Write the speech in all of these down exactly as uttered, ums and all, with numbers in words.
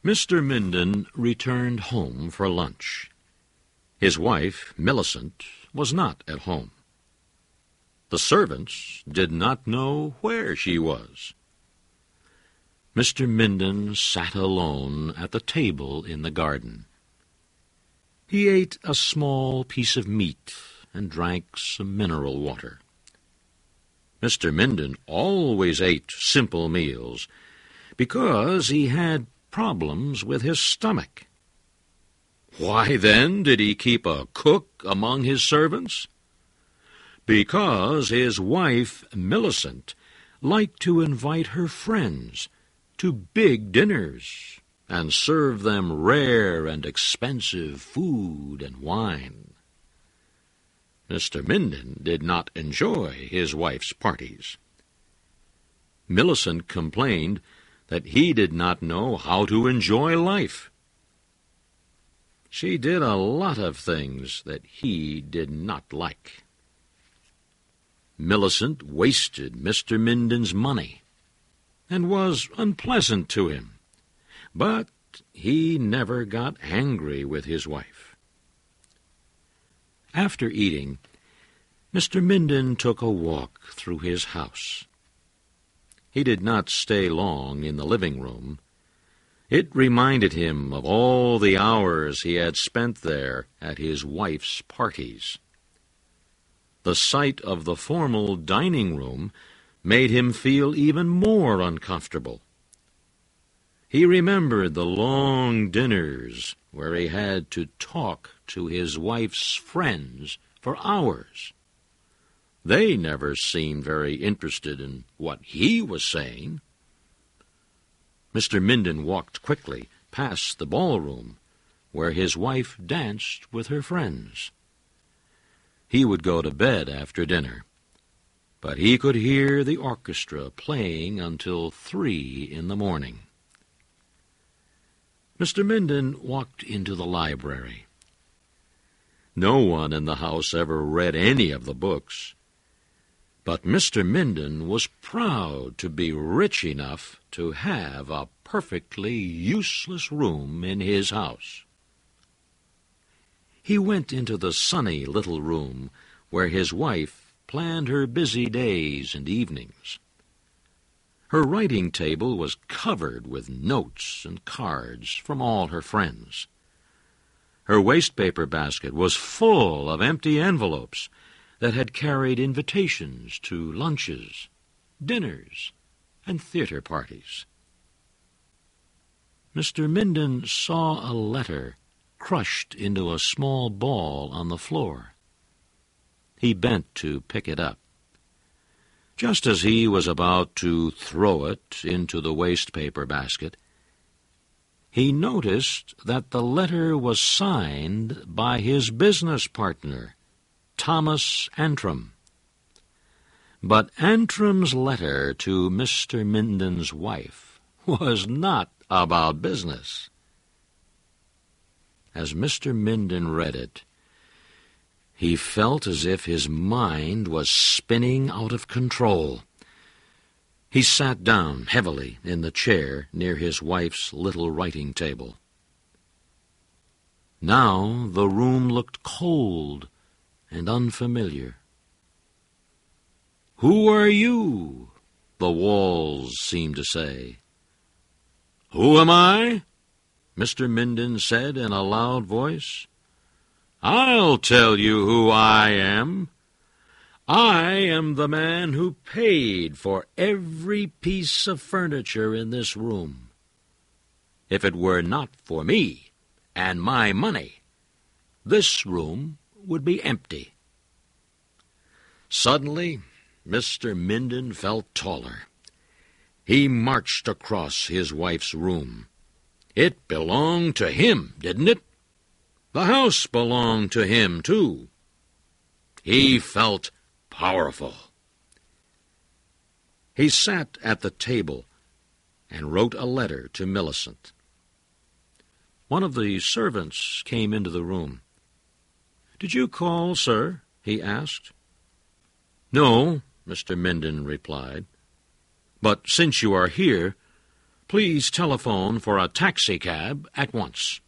Mister Minden returned home for lunch. His wife, Millicent, was not at home. The servants did not know where she was. Mister Minden sat alone at the table in the garden. He ate a small piece of meat and drank some mineral water. Mister Minden always ate simple meals because he had problems with his stomach. Why, then, did he keep a cook among his servants? Because his wife, Millicent, liked to invite her friends to big dinners and serve them rare and expensive food and wine. Mister Minden did not enjoy his wife's parties. Millicent complained that he did not know how to enjoy life. She did a lot of things that he did not like. Millicent wasted Mister Minden's money and was unpleasant to him, but he never got angry with his wife. After eating, Mister Minden took a walk through his house. He did not stay long in the living room. It reminded him of all the hours he had spent there at his wife's parties. The sight of the formal dining room made him feel even more uncomfortable. He remembered the long dinners where he had to talk to his wife's friends for hours. They never seemed very interested in what he was saying. Mister Minden walked quickly past the ballroom where his wife danced with her friends. He would go to bed after dinner, but he could hear the orchestra playing until three in the morning. Mister Minden walked into the library. No one in the house ever read any of the books, but Mister Minden was proud to be rich enough to have a perfectly useless room in his house. He went into the sunny little room where his wife planned her busy days and evenings. Her writing table was covered with notes and cards from all her friends. Her wastepaper basket was full of empty envelopes that had carried invitations to lunches, dinners, and theater parties. Mister Minden saw a letter crushed into a small ball on the floor. He bent to pick it up. Just as he was about to throw it into the wastepaper basket, he noticed that the letter was signed by his business partner, Thomas Antrim. But Antrim's letter to Mister Minden's wife was not about business. As Mister Minden read it, he felt as if his mind was spinning out of control. He sat down heavily in the chair near his wife's little writing table. Now the room looked cold and unfamiliar. "Who are you?" the walls seemed to say. "Who am I?" Mister Minden said in a loud voice. "I'll tell you who I am. I am the man who paid for every piece of furniture in this room. If it were not for me and my money, this room would be empty." Suddenly, Mister Minden felt taller. He marched across his wife's room. It belonged to him, didn't it? The house belonged to him, too. He felt powerful. He sat at the table and wrote a letter to Millicent. One of the servants came into the room. "Did you call, sir?" he asked. "No," Mister Minden replied. "But since you are here, Please telephone for a taxicab at once."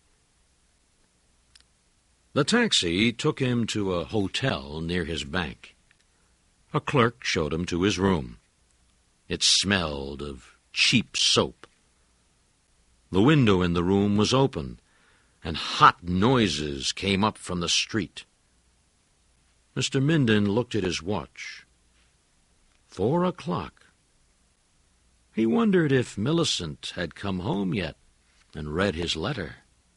The taxi took him to a hotel near his bank. A clerk showed him to his room. It smelled of cheap soap. The window in the room was open, and hot noises came up from the street. Mister Minden looked at his watch. Four o'clock. He wondered if Millicent had come home yet and read his letter.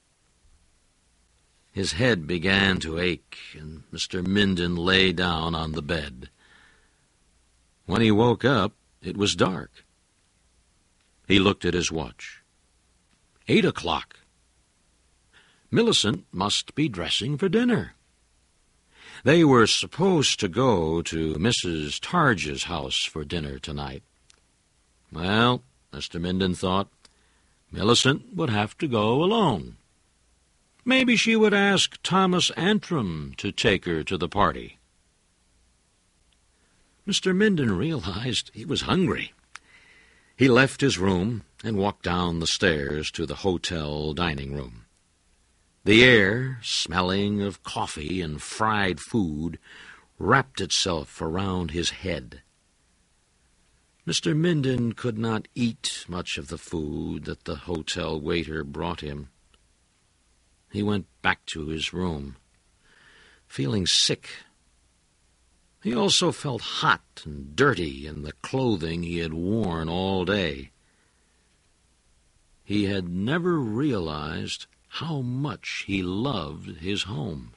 His head began to ache, and Mister Minden lay down on the bed. When he woke up, it was dark. He looked at his watch. Eight o'clock. Millicent must be dressing for dinner. They were supposed to go to Missus Targe's house for dinner tonight. Well, Mister Minden thought, Millicent would have to go alone. Maybe she would ask Thomas Antrim to take her to the party. Mister Minden realized he was hungry. He left his room and walked down the stairs to the hotel dining room. The air, smelling of coffee and fried food, wrapped itself around his head. Mister Minden could not eat much of the food that the hotel waiter brought him. He went back to his room, feeling sick. He also felt hot and dirty in the clothing he had worn all day. He had never realized how much he loved his home.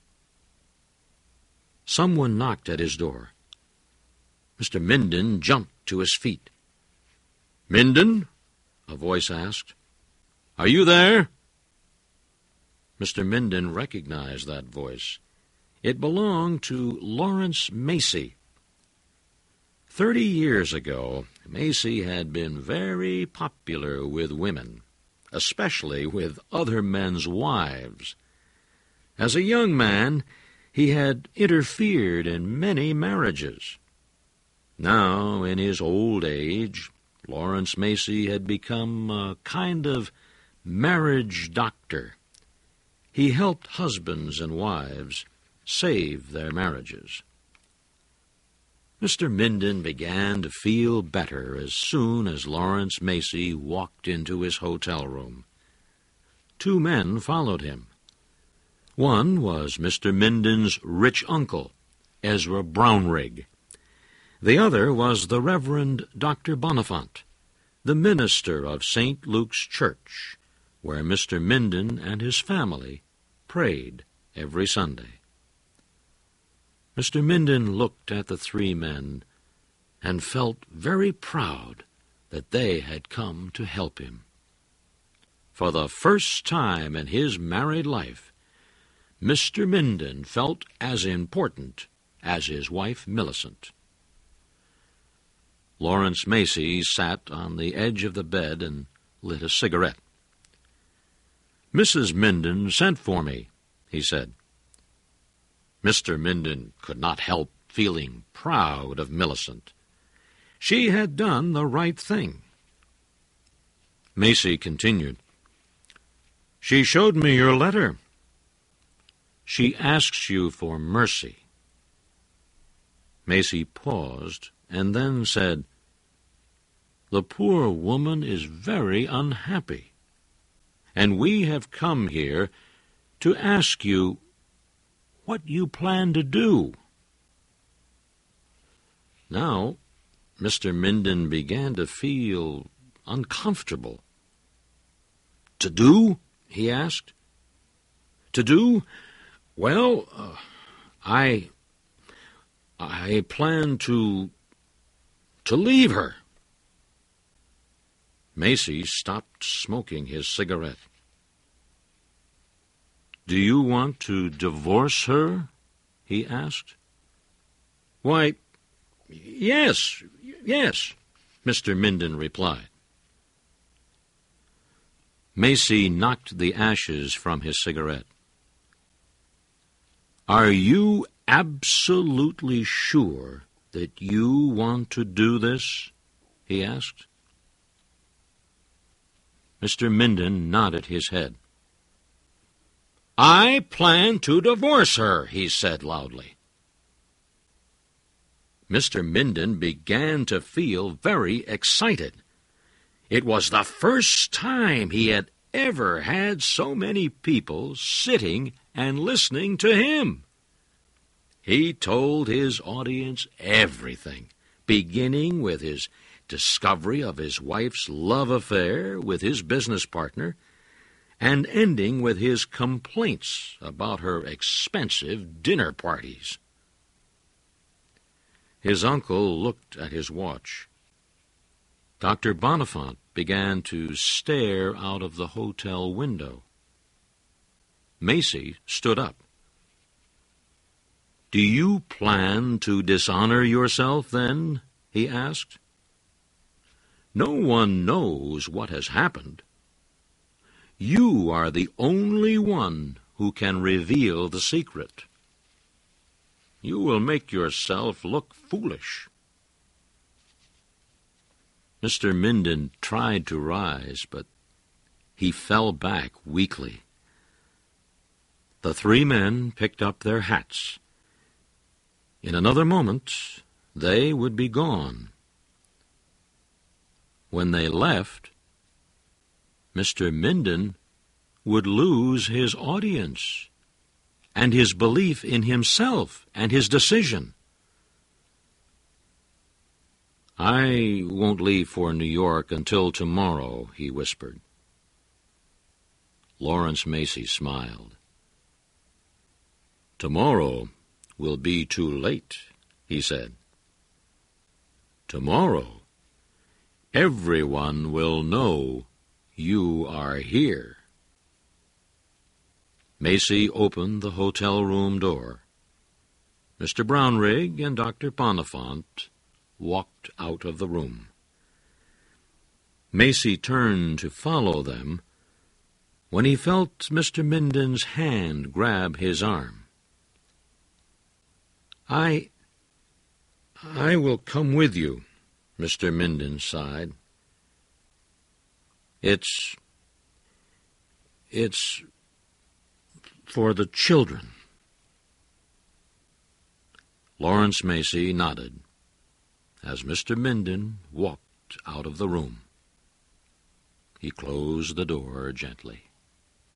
Someone knocked at his door. Mister Minden jumped to his feet. "Minden?" a voice asked. "Are you there?" Mister Minden recognized that voice. It belonged to Lawrence Macy. Thirty years ago, Macy had been very popular with women, especially with other men's wives. As a young man, he had interfered in many marriages. Now, in his old age, Lawrence Macy had become a kind of marriage doctor. He helped husbands and wives save their marriages. Mister Minden began to feel better as soon as Lawrence Macy walked into his hotel room. Two men followed him. One was Mister Minden's rich uncle, Ezra Brownrigg. The other was the Reverend Doctor Bonifant, the minister of Saint Luke's Church, where Mister Minden and his family prayed every Sunday. Mister Minden looked at the three men and felt very proud that they had come to help him. For the first time in his married life, Mister Minden felt as important as his wife Millicent. Lawrence Macy sat on the edge of the bed and lit a cigarette. "Missus Minden sent for me," he said. Mister Minden could not help feeling proud of Millicent. She had done the right thing. Macy continued, "She showed me your letter. She asks you for mercy." Macy paused and then said, "The poor woman is very unhappy, and we have come here to ask you what you plan to do." Now, Mister Minden began to feel uncomfortable. "To do?" he asked. "To do? Well, uh, I... I plan to... to leave her." Macy stopped smoking his cigarette. "Do you want to divorce her?" he asked. "Why, yes, yes," Mister Minden replied. Macy knocked the ashes from his cigarette. "Are you absolutely sure that you want to do this?" he asked. Mister Minden nodded his head. "I plan to divorce her," he said loudly. Mister Minden began to feel very excited. It was the first time he had ever had so many people sitting and listening to him. He told his audience everything, beginning with his discovery of his wife's love affair with his business partner, and ending with his complaints about her expensive dinner parties. His uncle looked at his watch. Doctor Bonifant began to stare out of the hotel window. Macy stood up. "Do you plan to dishonor yourself, then?" he asked. "No one knows what has happened. You are the only one who can reveal the secret. You will make yourself look foolish." Mister Minden tried to rise, but he fell back weakly. The three men picked up their hats. In another moment, they would be gone. When they left, Mister Minden would lose his audience and his belief in himself and his decision. "I won't leave for New York until tomorrow," he whispered. Lawrence Macy smiled. "Tomorrow will be too late," he said. "Tomorrow, everyone will know you are here." Macy opened the hotel room door. Mister Brownrigg and Doctor Bonifant walked out of the room. Macy turned to follow them when he felt Mister Minden's hand grab his arm. I... I will come with you," Mister Minden sighed. It's... it's for the children." Lawrence Macy nodded as Mister Minden walked out of the room. He closed the door gently.